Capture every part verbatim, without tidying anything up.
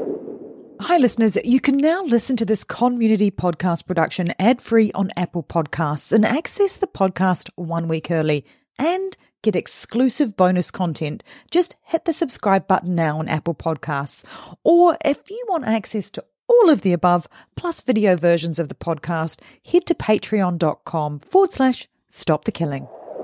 Hi, listeners. You can now listen to this community podcast production ad-free on Apple Podcasts and access the podcast one week early and get exclusive bonus content. Just hit the subscribe button now on Apple Podcasts. Or if you want access to all of the above, plus video versions of the podcast, head to patreon.com forward slash stop the killing.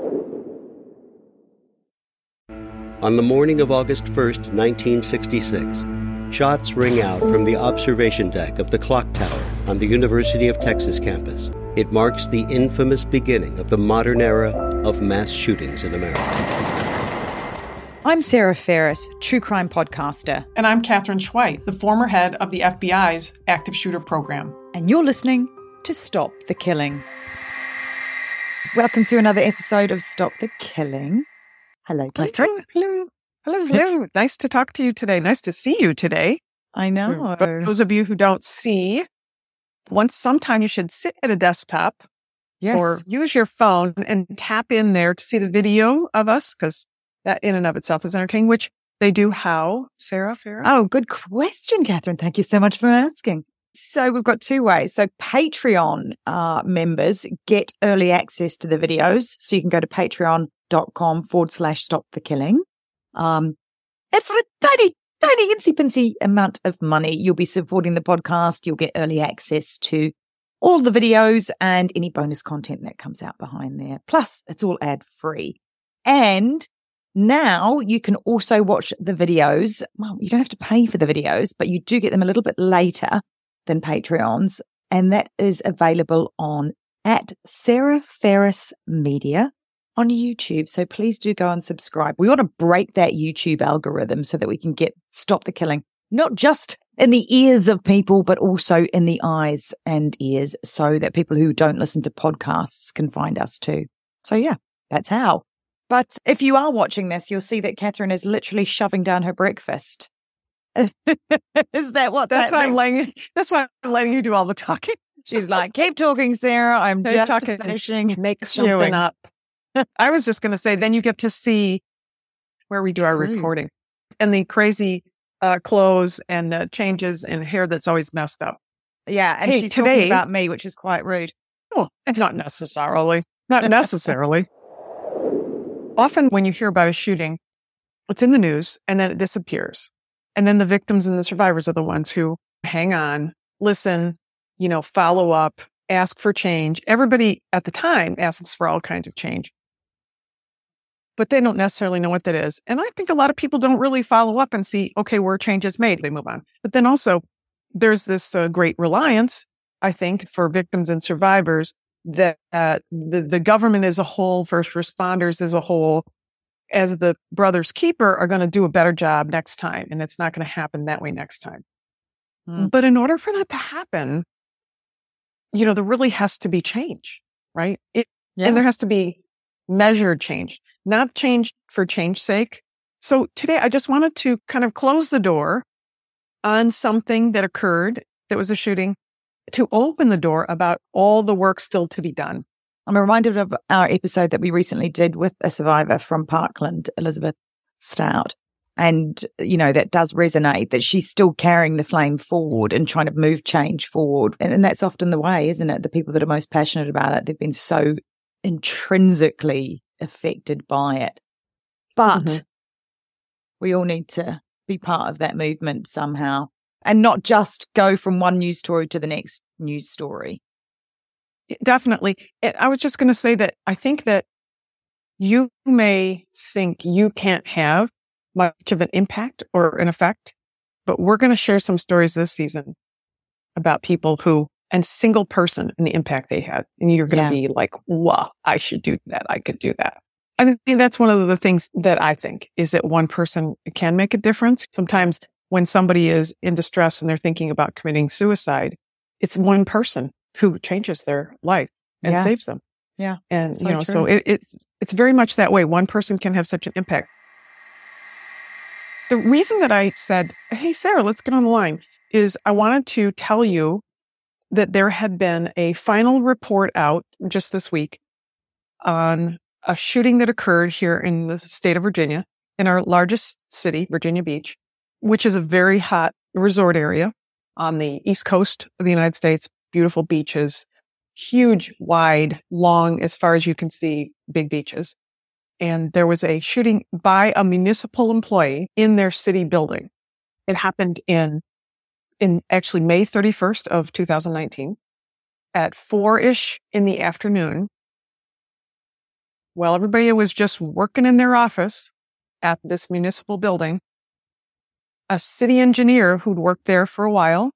On the morning of August first, nineteen sixty-six, shots ring out from the observation deck of the clock tower on the University of Texas campus. It marks the infamous beginning of the modern era of mass shootings in America. I'm Sarah Ferris, true crime podcaster. And I'm Katherine Schweit, the former head of the F B I's active shooter program. And you're listening to Stop the Killing. Welcome to another episode of Stop the Killing. Hello, Katherine. Hello. Hello. Hello. Nice to talk to you today. Nice to see you today. I know. For those of you who don't see, once sometime you should sit at a desktop yes. or use your phone and tap in there to see the video of us, because that in and of itself is entertaining, which they do how, Sarah Farrah? Oh, good question, Katherine. Thank you so much for asking. So we've got two ways. So Patreon uh, members get early access to the videos. So you can go to patreon.com forward slash stop the killing. Um, and for a tiny, tiny, insy-pincy amount of money, you'll be supporting the podcast. You'll get early access to all the videos and any bonus content that comes out behind there. Plus, it's all ad-free. And now you can also watch the videos. Well, you don't have to pay for the videos, but you do get them a little bit later than Patreons. And that is available on at Sarah Ferris Media on YouTube. So please do go and subscribe. We want to break that YouTube algorithm so that we can get Stop the Killing, not just in the ears of people, but also in the eyes and ears so that people who don't listen to podcasts can find us too. So yeah, that's how. But if you are watching this, you'll see that Katherine is literally shoving down her breakfast. Is that what that's that why I'm letting that's why I'm letting you do all the talking. She's like, keep talking, Sarah. I'm keep just talking, finishing. Make something chewing. Up. I was just going to say, then you get to see where we do our True. recording and the crazy uh, clothes and uh, changes and hair that's always messed up. Yeah, and hey, she's today, talking about me, which is quite rude. Oh, not necessarily. Not necessarily. Often when you hear about a shooting, it's in the news and then it disappears. And then the victims and the survivors are the ones who hang on, listen, you know, follow up, ask for change. Everybody at the time asks for all kinds of change, but they don't necessarily know what that is. And I think a lot of people don't really follow up and see, okay, where change is made, they move on. But then also there's this uh, great reliance, I think, for victims and survivors that uh, the, the government as a whole, first responders as a whole, as the brother's keeper, are going to do a better job next time. And it's not going to happen that way next time. Mm. But in order for that to happen, you know, there really has to be change, right? It, yeah. And there has to be measured change, not change for change's sake. So today I just wanted to kind of close the door on something that occurred that was a shooting, to open the door about all the work still to be done. I'm reminded of our episode that we recently did with a survivor from Parkland, Elizabeth Stout. And, you know, that does resonate, that she's still carrying the flame forward and trying to move change forward. And, and that's often the way, isn't it? The people that are most passionate about it, they've been so intrinsically affected by it. But mm-hmm. we all need to be part of that movement somehow and not just go from one news story to the next news story. Definitely. I was just going to say that I think that you may think you can't have much of an impact or an effect, but we're going to share some stories this season about people who, and single person and the impact they had. And you're going to yeah. be like, wow, I should do that. I could do that. I think that's one of the things that I think is that one person can make a difference. Sometimes when somebody is in distress and they're thinking about committing suicide, it's one person who changes their life and yeah. saves them. Yeah. And, so you know, true. so it, it's, it's very much that way. One person can have such an impact. The reason that I said, hey, Sarah, let's get on the line is I wanted to tell you that there had been a final report out just this week on a shooting that occurred here in the state of Virginia, in our largest city, Virginia Beach, which is a very hot resort area on the East Coast of the United States. Beautiful beaches, huge, wide, long, as far as you can see, big beaches. And there was a shooting by a municipal employee in their city building. It happened in, in actually May thirty-first of two thousand nineteen at four-ish in the afternoon. While everybody was just working in their office at this municipal building, a city engineer who'd worked there for a while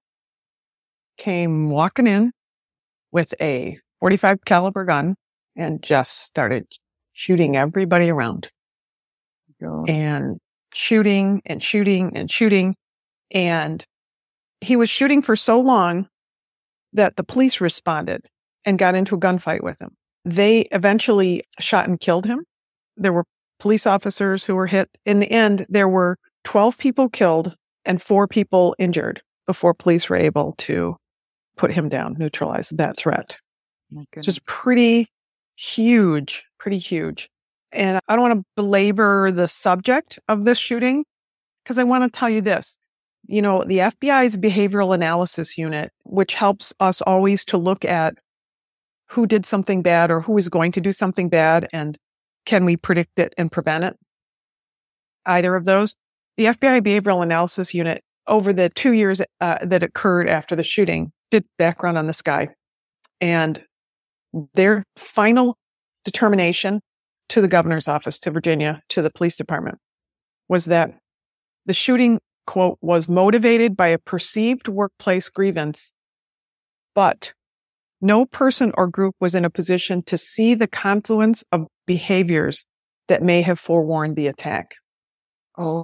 came walking in with a forty-five caliber gun and just started shooting everybody around. God. And shooting and shooting and shooting. And he was shooting for so long that the police responded and got into a gunfight with him. They eventually shot and killed him. There were police officers who were hit. In the end, there were twelve people killed and four people injured before police were able to put him down, neutralize that threat. Just pretty huge, pretty huge. And I don't want to belabor the subject of this shooting because I want to tell you this. You know, the F B I's behavioral analysis unit, which helps us always to look at who did something bad or who is going to do something bad and can we predict it and prevent it? Either of those. The F B I behavioral analysis unit, over the two years uh, that occurred after the shooting, did background on this guy. And their final determination to the governor's office, to Virginia, to the police department, was that the shooting, quote, was motivated by a perceived workplace grievance, but no person or group was in a position to see the confluence of behaviors that may have forewarned the attack. Oh,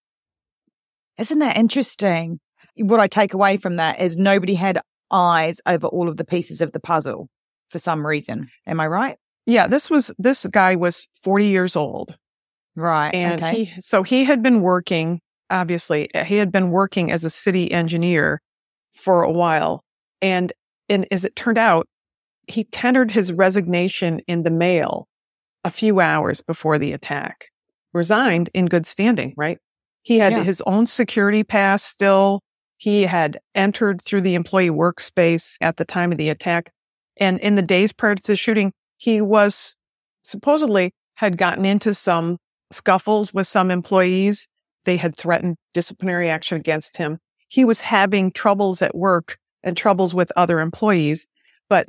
isn't that interesting? What I take away from that is nobody had eyes over all of the pieces of the puzzle for some reason. Am I right? Yeah, this was, this guy was forty years old. Right. And okay. he, so he had been working, obviously, he had been working as a city engineer for a while. And, and as it turned out, he tendered his resignation in the mail a few hours before the attack, resigned in good standing, right? He had yeah. his own security pass still. He had entered through the employee workspace at the time of the attack. And in the days prior to the shooting, he was supposedly had gotten into some scuffles with some employees. They had threatened disciplinary action against him. He was having troubles at work and troubles with other employees. But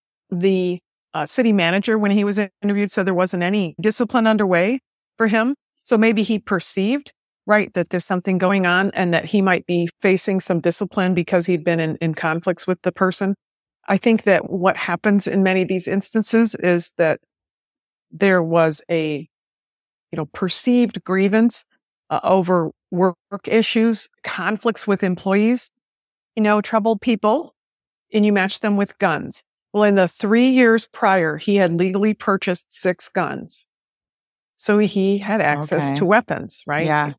the uh, city manager, when he was interviewed, said there wasn't any discipline underway for him. So maybe he perceived, right, that there's something going on and that he might be facing some discipline because he'd been in, in conflicts with the person. I think that what happens in many of these instances is that there was a, you know, perceived grievance uh, over work issues, conflicts with employees, you know, troubled people, and you match them with guns. Well, in the three years prior, he had legally purchased six guns. So he had access okay. to weapons, right? Yeah.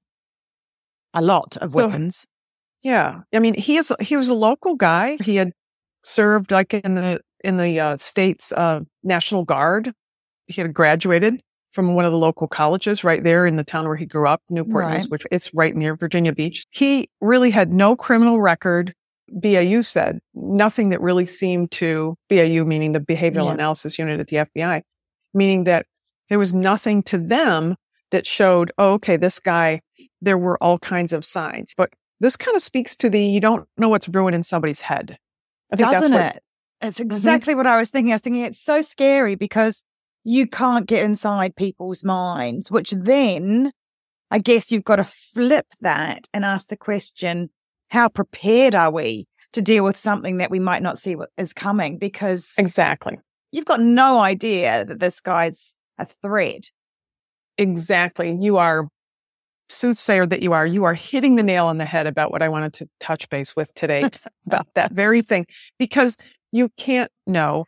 A lot of so, weapons. Yeah. I mean, he is, he was a local guy. He had served like in the, in the uh, state's uh, National Guard. He had graduated from one of the local colleges right there in the town where he grew up, Newport right. News, which it's right near Virginia Beach. He really had no criminal record. B A U said nothing that really seemed to B A U, meaning the Behavioral yeah. Analysis Unit at the F B I, meaning that there was nothing to them that showed, oh, okay, this guy, there were all kinds of signs. But this kind of speaks to the, you don't know what's brewing in somebody's head. I think Doesn't that's what, it? It's exactly mm-hmm. what I was thinking. I was thinking it's so scary because you can't get inside people's minds, which then I guess you've got to flip that and ask the question, how prepared are we to deal with something that we might not see what is coming? Because exactly, you've got no idea that this guy's a threat. Exactly. You are, soothsayer that you are, you are hitting the nail on the head about what I wanted to touch base with today, about that very thing, because you can't know.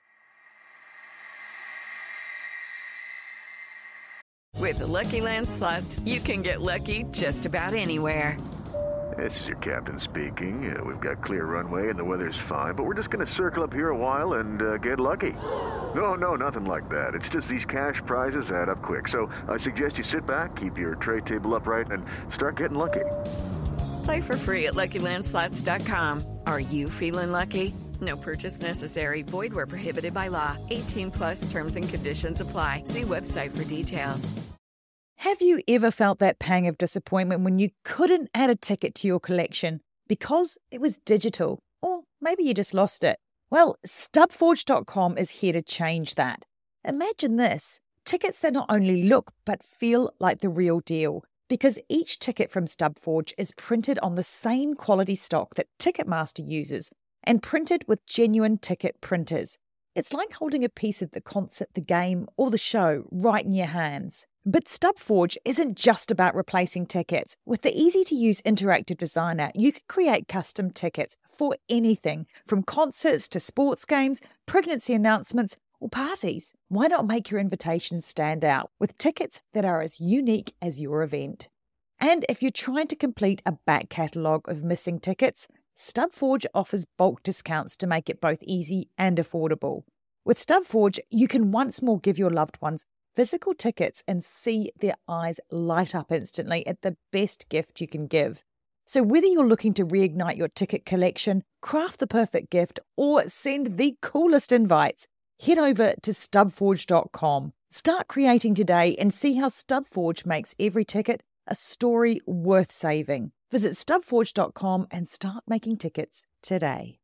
With the Lucky Land Slots, you can get lucky just about anywhere. This is your captain speaking. Uh, we've got clear runway and the weather's fine, but we're just going to circle up here a while and uh, get lucky. No, no, nothing like that. It's just these cash prizes add up quick. So I suggest you sit back, keep your tray table upright, and start getting lucky. Play for free at Lucky Land Slots dot com. Are you feeling lucky? No purchase necessary. Void where prohibited by law. eighteen plus terms and conditions apply. See website for details. Have you ever felt that pang of disappointment when you couldn't add a ticket to your collection because it was digital? Or maybe you just lost it. Well, Stub Forge dot com is here to change that. Imagine this, tickets that not only look but feel like the real deal, because each ticket from StubForge is printed on the same quality stock that Ticketmaster uses and printed with genuine ticket printers. It's like holding a piece of the concert, the game, or the show right in your hands. But StubForge isn't just about replacing tickets. With the easy-to-use interactive designer, you can create custom tickets for anything, from concerts to sports games, pregnancy announcements, or parties. Why not make your invitations stand out with tickets that are as unique as your event? And if you're trying to complete a back catalogue of missing tickets, StubForge offers bulk discounts to make it both easy and affordable. With StubForge, you can once more give your loved ones physical tickets and see their eyes light up instantly at the best gift you can give. So whether you're looking to reignite your ticket collection, craft the perfect gift, or send the coolest invites, head over to Stub Forge dot com. Start creating today and see how StubForge makes every ticket a story worth saving. Visit Stub Forge dot com and start making tickets today.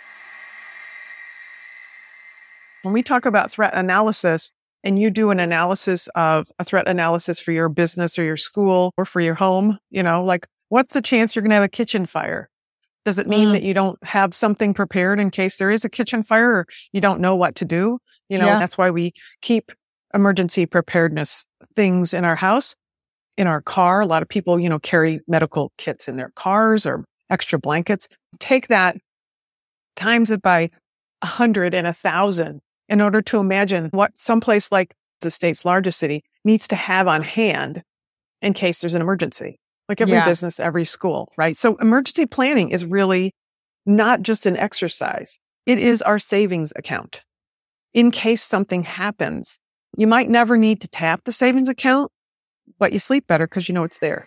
When we talk about threat analysis, and you do an analysis of a threat analysis for your business or your school or for your home, you know, like what's the chance you're going to have a kitchen fire? Does it mean mm. that you don't have something prepared in case there is a kitchen fire or you don't know what to do? You know, yeah. That's why we keep emergency preparedness things in our house, in our car. A lot of people, you know, carry medical kits in their cars or extra blankets. Take that, times it by a hundred and a thousand in order to imagine what someplace like the state's largest city needs to have on hand in case there's an emergency. Like every yeah. business, every school, right? So emergency planning is really not just an exercise. It is our savings account. In case something happens, you might never need to tap the savings account, but you sleep better because you know it's there.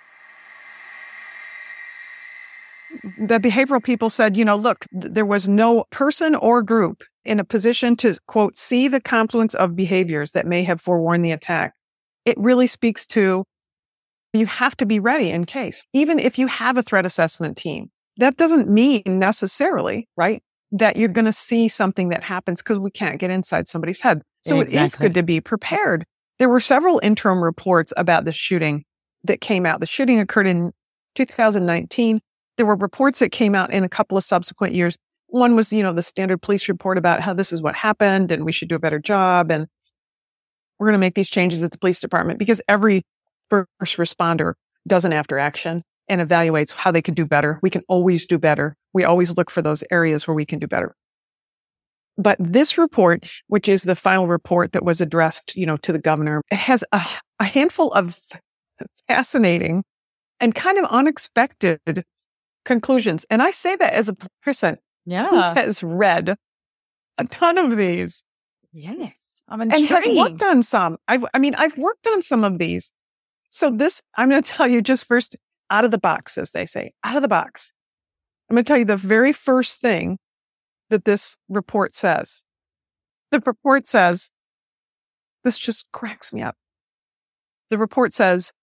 The behavioral people said, you know, look, th- there was no person or group in a position to, quote, see the confluence of behaviors that may have forewarned the attack. It really speaks to you have to be ready in case. Even if you have a threat assessment team, that doesn't mean necessarily, right, that you're going to see something that happens because we can't get inside somebody's head. So exactly. It is good to be prepared. There were several interim reports about the shooting that came out. The shooting occurred in two thousand nineteen. There were reports that came out in a couple of subsequent years. One was, you know, the standard police report about how this is what happened and we should do a better job. And we're going to make these changes at the police department because every first responder does an after action and evaluates how they could do better. We can always do better. We always look for those areas where we can do better. But this report, which is the final report that was addressed, you know, to the governor, it has a, a handful of fascinating and kind of unexpected conclusions. And I say that as a person yeah. who has read a ton of these. Yes. I'm intrigued. And has worked on some. I've, I mean, I've worked on some of these. So this, I'm going to tell you just first, out of the box, as they say, out of the box. I'm going to tell you the very first thing that this report says. The report says, this just cracks me up. The report says,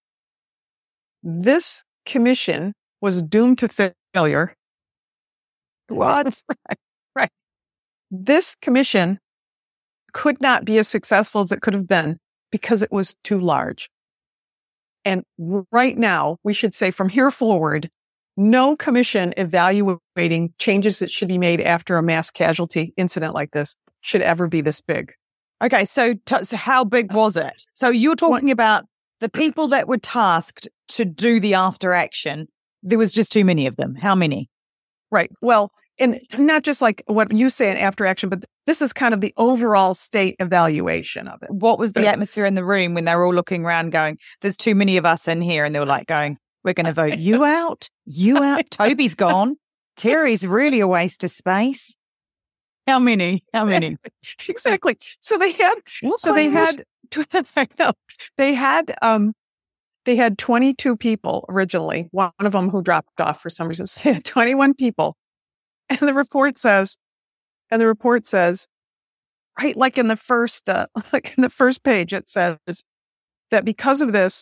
this commission was doomed to failure. What? Right, right. This commission could not be as successful as it could have been because it was too large. And right now, we should say from here forward, no commission evaluating changes that should be made after a mass casualty incident like this should ever be this big. Okay, so, t- so how big was it? So you're talking about the people that were tasked to do the after action. There was just too many of them. How many? Right. Well, and not just like what you say in after action, but this is kind of the overall state evaluation of it. What was the atmosphere in the room when they were all looking around going, there's too many of us in here? And they were like going, we're going to vote you out, you out. Toby's gone. Terry's really a waste of space. How many? How many? Exactly. So they had, what so they had, they had, um, they had twenty-two people originally, one of them who dropped off for some reason. So they had twenty-one people. And the report says, and the report says, right, like in the first, uh, like in the first page, it says that because of this,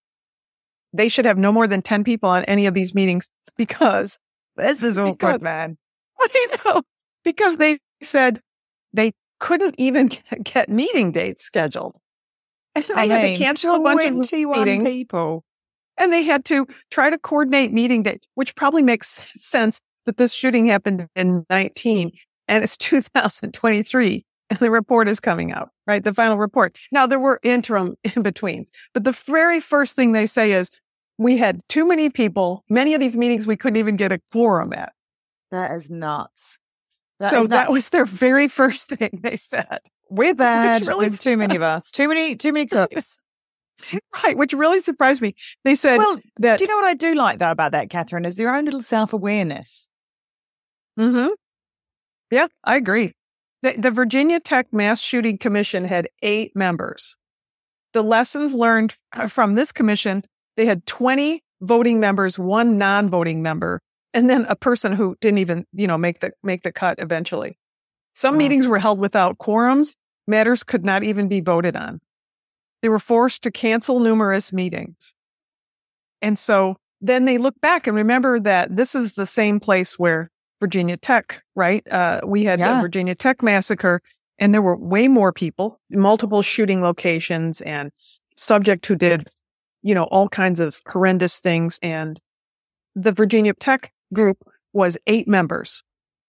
they should have no more than ten people on any of these meetings because this is awkward, because, man. I know, because they said they couldn't even get meeting dates scheduled. And they I had mean, to cancel a bunch of twenty-one meetings. people. And they had to try to coordinate meeting dates, which probably makes sense that this shooting happened in nineteen and it's two thousand twenty-three and the report is coming out, right? The final report. Now, there were interim in-betweens, but the very first thing they say is, we had too many people. Many of these meetings we couldn't even get a quorum at. That is nuts. That so is that nuts. was their very first thing they said. We're bad. Really There's too many of us. Too many, too many cooks. Right, which really surprised me. They said Well, that. do you know what I do like though about that, Catherine? Is their own little self-awareness. Mm-hmm. Yeah, I agree. The, the Virginia Tech Mass Shooting Commission had eight members. The lessons learned from this commission, they had twenty voting members, one non-voting member, and then a person who didn't even, you know, make the make the cut eventually. Some Wow. meetings were held without quorums. Matters could not even be voted on. They were forced to cancel numerous meetings. And so then they look back and remember that this is the same place where Virginia Tech, right? Uh, we had Yeah. the Virginia Tech massacre, and there were way more people, multiple shooting locations, and subject who did, you know, all kinds of horrendous things. And the Virginia Tech group was eight members.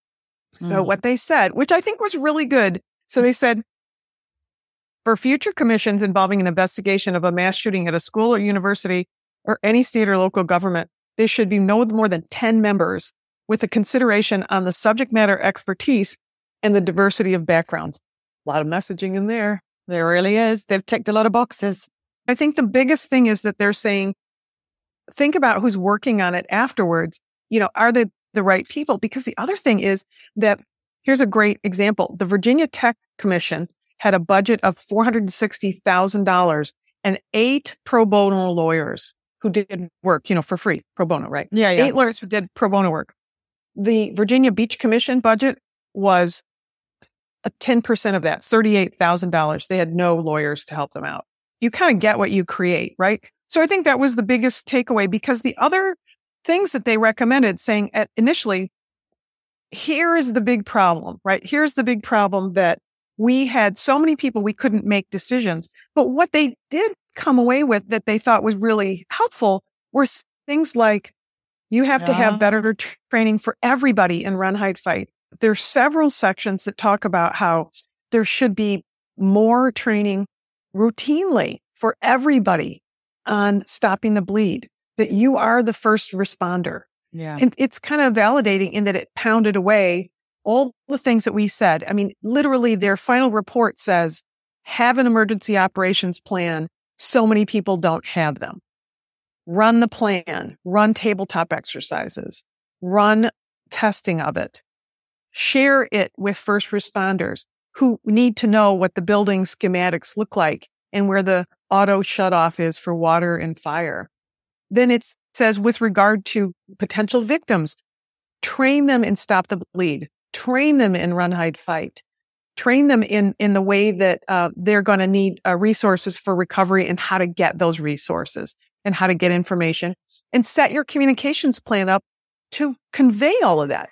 So Mm. what they said, which I think was really good. So they said, for future commissions involving an investigation of a mass shooting at a school or university or any state or local government, there should be no more than ten members with a consideration on the subject matter expertise and the diversity of backgrounds. A lot of messaging in there. There really is. They've ticked a lot of boxes. I think the biggest thing is that they're saying, think about who's working on it afterwards. You know, are they the right people? Because the other thing is that, here's a great example. The Virginia Tech Commission had a budget of four hundred sixty thousand dollars and eight pro bono lawyers who did work, you know, for free, pro bono, right? Yeah, yeah. Eight lawyers who did pro bono work. The Virginia Beach Commission budget was a ten percent of that, thirty-eight thousand dollars. They had no lawyers to help them out. You kind of get what you create, right? So I think that was the biggest takeaway, because the other things that they recommended, saying at initially, here is the big problem, right? Here's the big problem that we had so many people, we couldn't make decisions. But what they did come away with that they thought was really helpful were things like, you have to Yeah. have better t- training for everybody in Run, Hide, Fight. There's several sections that talk about how there should be more training routinely for everybody on stopping the bleed, that you are the first responder. Yeah. And it's kind of validating in that it pounded away all the things that we said. I mean, literally their final report says, have an emergency operations plan. So many people don't have them. Run the plan, run tabletop exercises, run testing of it, share it with first responders who need to know what the building schematics look like and where the auto shutoff is for water and fire. Then it says, with regard to potential victims, train them in Stop the Bleed, train them in Run, Hide, Fight, train them in, in the way that uh, they're going to need uh, resources for recovery and how to get those resources and how to get information, and set your communications plan up to convey all of that.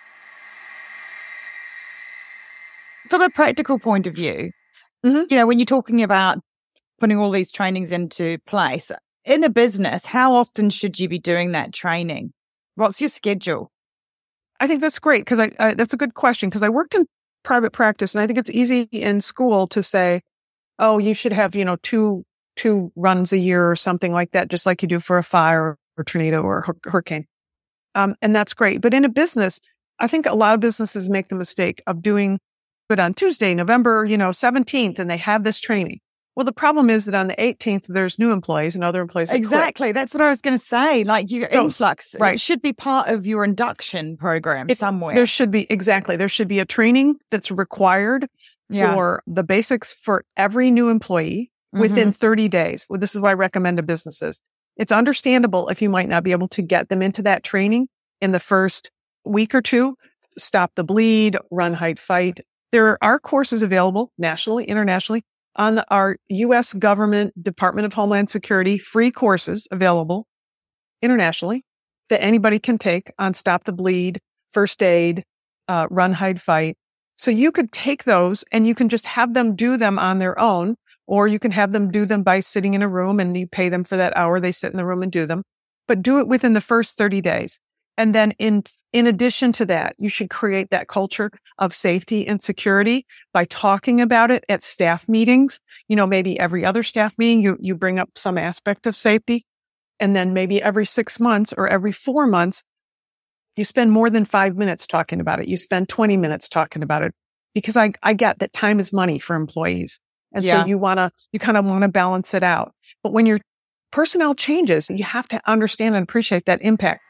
From a practical point of view, Mhm. you know, when you're talking about putting all these trainings into place in a business, how often should you be doing that training? What's your schedule? I think that's great, because I, I that's a good question, because I worked in private practice, and I think it's easy in school to say, oh, you should have, you know, two two runs a year or something like that, just like you do for a fire or tornado or hur- hurricane. Um, and that's great. But in a business, I think a lot of businesses make the mistake of doing it on Tuesday, November, you know, seventeenth, and they have this training. Well, the problem is that on the eighteenth, there's new employees and other employees that quit. Exactly. That's what I was going to say. Like your So, influx, right. it should be part of your induction program It- somewhere. There should be, exactly. There should be a training that's required Yeah. for the basics for every new employee. mm-hmm. within thirty days. Well, this is what I recommend to businesses. It's understandable if you might not be able to get them into that training in the first week or two. Stop the Bleed, Run, Hide, Fight. There are courses available nationally, internationally, on the, our U S government Department of Homeland Security, free courses available internationally that anybody can take on Stop the Bleed, First Aid, uh, Run, Hide, Fight. So you could take those and you can just have them do them on their own, or you can have them do them by sitting in a room and you pay them for that hour. They sit in the room and do them, but do it within the first thirty days. And then in, in addition to that, you should create that culture of safety and security by talking about it at staff meetings. You know, maybe every other staff meeting, you, you bring up some aspect of safety. And then maybe every six months or every four months, you spend more than five minutes talking about it. You spend twenty minutes talking about it, because I, I get that time is money for employees. And yeah. so you want to, you kind of want to balance it out. But when your personnel changes, you have to understand and appreciate that impact.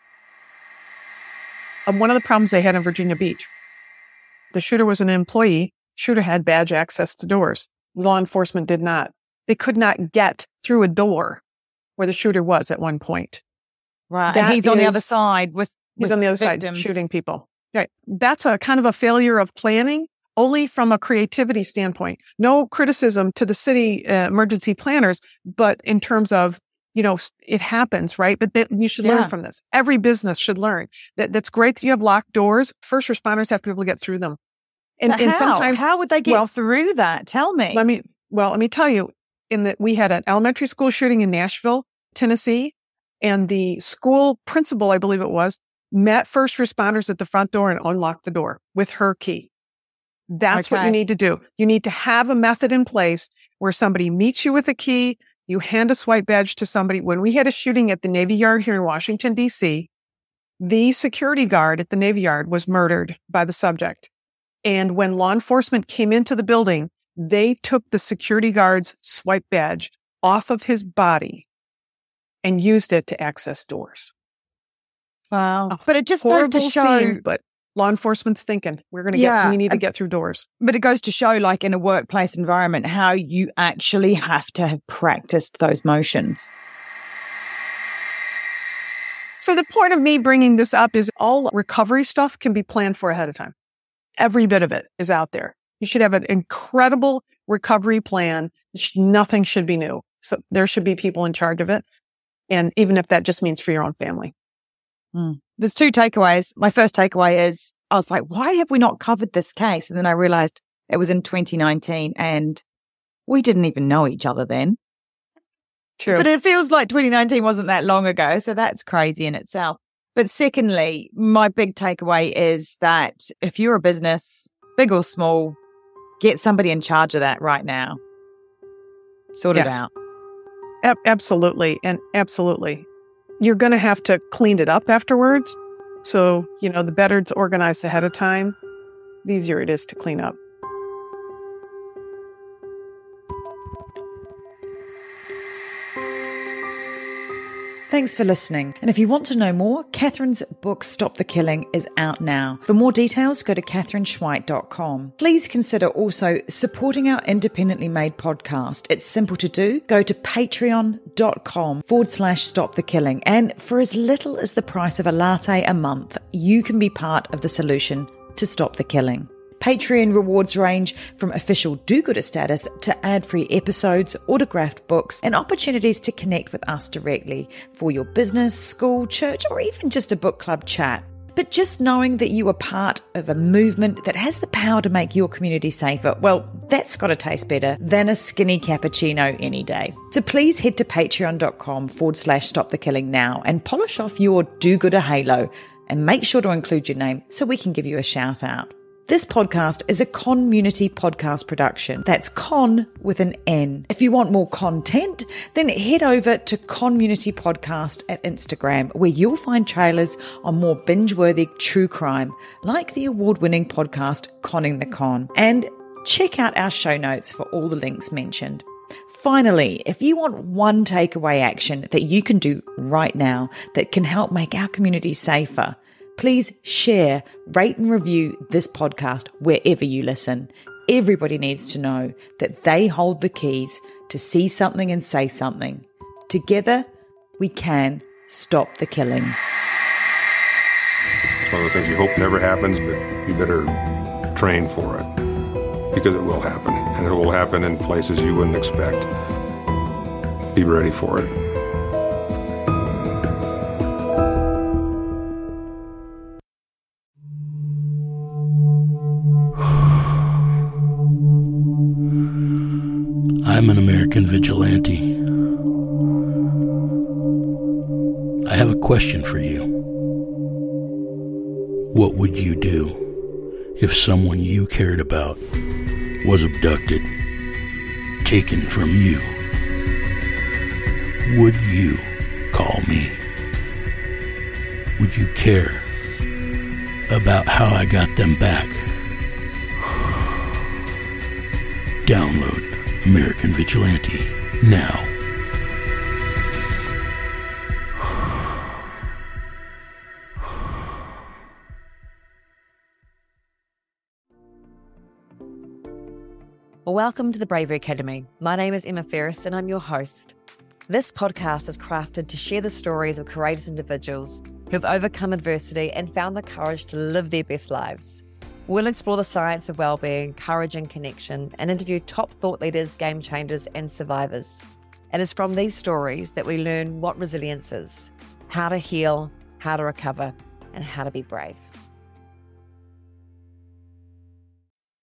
Um, one of the problems they had in Virginia Beach, the shooter was an employee. Shooter had badge access to doors. Law enforcement did not. They could not get through a door where the shooter was at one point. Right. That and he's is, on the other side with, he's with on the other victims. side shooting people. Right. That's a kind of a failure of planning, only from a creativity standpoint. No criticism to the city uh, emergency planners, but in terms of, you know, it happens, right? But they, you should yeah. learn from this. Every business should learn that. That's great that you have locked doors. First responders have to be able to get through them. And, and sometimes, how would they get well, through that? Tell me. Let me. Well, let me tell you. In that, we had an elementary school shooting in Nashville, Tennessee, and the school principal, I believe it was, met first responders at the front door and unlocked the door with her key. That's okay. What you need to do. You need to have a method in place where somebody meets you with a key. You hand a swipe badge to somebody. When we had a shooting at the Navy Yard here in Washington, D C, the security guard at the Navy Yard was murdered by the subject. And when law enforcement came into the building, they took the security guard's swipe badge off of his body and used it to access doors. Wow. But it just goes to show. Scene, but law enforcement's thinking, we're going to yeah, get, we need to get through doors. But it goes to show, like in a workplace environment, how you actually have to have practiced those motions. So the point of me bringing this up is all recovery stuff can be planned for ahead of time. Every bit of it is out there. You should have an incredible recovery plan. Nothing should be new. So there should be people in charge of it. And even if that just means for your own family. Mm. There's two takeaways. My first takeaway is I was like, why have we not covered this case? And then I realized it was in twenty nineteen and we didn't even know each other then. True. But it feels like twenty nineteen wasn't that long ago. So that's crazy in itself. But secondly, my big takeaway is that if you're a business, big or small, get somebody in charge of that right now. Sort yes. it out. A- absolutely. And absolutely. You're going to have to clean it up afterwards. So, you know, the better it's organized ahead of time, the easier it is to clean up. Thanks for listening. And if you want to know more, Catherine's book, Stop the Killing, is out now. For more details, go to catherine schweit dot com. Please consider also supporting our independently made podcast. It's simple to do. Go to patreon.com forward slash stop the killing. And for as little as the price of a latte a month, you can be part of the solution to stop the killing. Patreon rewards range from official do-gooder status to ad-free episodes, autographed books, and opportunities to connect with us directly for your business, school, church, or even just a book club chat. But just knowing that you are part of a movement that has the power to make your community safer, well, that's got to taste better than a skinny cappuccino any day. So please head to patreon.com forward slash stop the killing now and polish off your do-gooder halo and make sure to include your name so we can give you a shout out. This podcast is a Conmunity podcast production. That's con with an N. If you want more content, then head over to Conmunity Podcast at Instagram, where you'll find trailers on more binge-worthy true crime, like the award-winning podcast Conning the Con. And check out our show notes for all the links mentioned. Finally, if you want one takeaway action that you can do right now that can help make our community safer, please share, rate and review this podcast wherever you listen. Everybody needs to know that they hold the keys to see something and say something. Together, we can stop the killing. It's one of those things you hope never happens, but you better train for it, because it will happen, and it will happen in places you wouldn't expect. Be ready for it. I'm an American vigilante. I have a question for you. What would you do if someone you cared about was abducted, taken from you? Would you call me? Would you care about how I got them back? Download American Vigilante now. Welcome to the Bravery Academy. My name is Emma Ferris and I'm your host. This podcast is crafted to share the stories of courageous individuals who have overcome adversity and found the courage to live their best lives. We'll explore the science of well-being, courage and connection, and interview top thought leaders, game changers, and survivors. It is from these stories that we learn what resilience is, how to heal, how to recover, and how to be brave.